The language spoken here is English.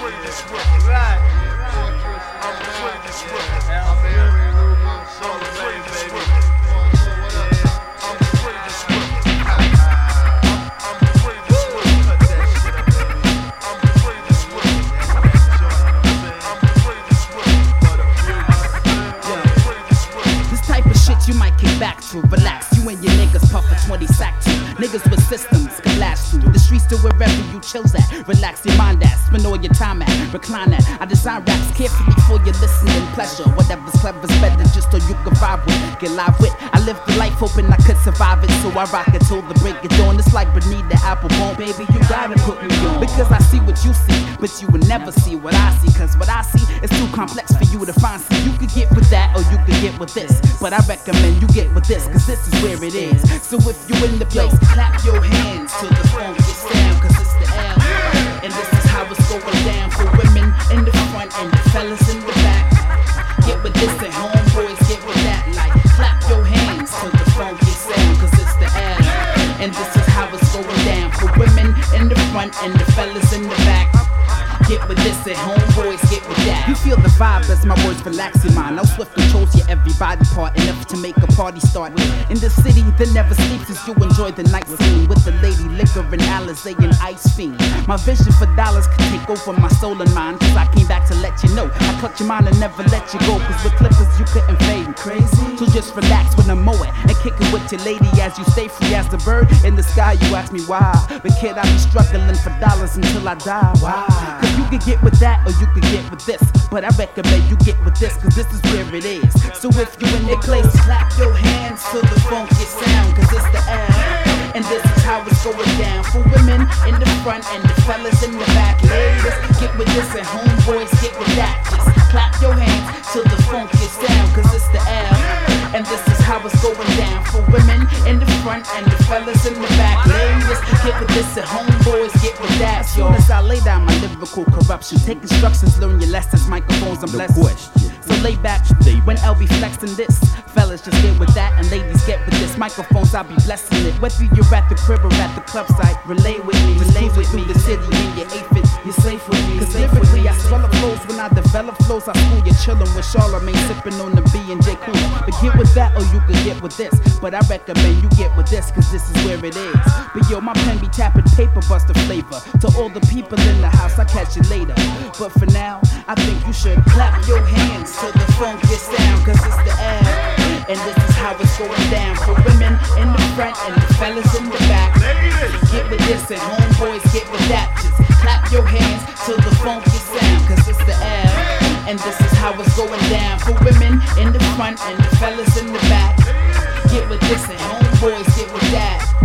prettiest whippers. Right. I'm the prettiest whippers. I'm the prettiest whippers. I'm the prettiest whippers. I'm the prettiest whippers. Cut that shit up, baby. I'm the prettiest whippers. I'm the prettiest whippers. I'm the prettiest whippers. This type of shit you might kick back to. Relax, you and your niggas puff a 20 sack to. Niggas with systems can last through the streets to wherever you chills at. Relax your mind at, spend all your time at, recline at. I design raps carefully for your listening pleasure. Whatever's clever's better just so you can vibe with, get live with. I live the life hoping I could survive it, so I rock it till the break of dawn. It's like Benita Applebone, baby, you gotta put me on. Because I see what you see, but you will never see what I see. Cause what I see is too complex for you to find. So you could get with that or you could get with this, but I recommend you get with this, cause this is where it is. So if you in the place, clap your hands till the funk gets down, cause it's the L. And this is how it's going down for women in the front and the fellas in the back. Get with this and homeboys get with that. Like clap your hands till the funk gets down, cause it's the L. And this is how it's going down for women in the front and the fellas in the back. Get with this and homeboys get with that. You feel the vibe as my words relax your mind. Now swift controls your every body part enough to make a party start. In the city that never sleeps as you enjoy the night scene with the lady liquor and Alizé and Ice Fiend. My vision for dollars could take over my soul and mind, cause I came back to let you know I clutch your mind and never let you go. Cause with clippers you couldn't fade. Crazy. So just relax when I'm mowing and kick it with your lady as you stay free as the bird in the sky. You ask me why, but kid I be struggling for dollars until I die. Why? You can get with that or you can get with this, but I recommend you get with this, cause this is where it is. So if you in the place, clap your hands till the funk gets sound, cause it's the L. And this is how it's going down for women in the front and the fellas in the back. Ladies, get with this and homeboys get with that. Just clap your hands till the funk gets down, cause it's the L. And this is how it's going down for women in the front and the fellas in the back. Ladies, get with this and homeboys get with that. As soon as I lay down my lyrical corruption, take instructions, learn your lessons, microphones I'm blessed. So lay back when LB flexing this. Fellas just get with that and ladies get with this. Microphones I'll be blessing it. Whether you're at the crib or at the club site, relay with me, relay with me. The city in your aphid, you're safe with me. Cause lyrically I swell up flows when I develop flows. I school you chillin' with Charlamagne, sippin' on the B&J cooler. But get with that or you can get with this, but I recommend you get with this, cause this is where it is. But yo, my pen be tapping paper, buster flavor. To all the people in the house, I catch you later. But for now, I think you should clap your hands till the funk gets down, cause it's the L. And this is how it's going down for women in the front and the fellas in the back. Get with this and homeboys get with that. Just clap your hands till the funk gets down, cause it's the L. And this is how it's going down for women in the front and the fellas in the back. Get with this and homeboys get with that.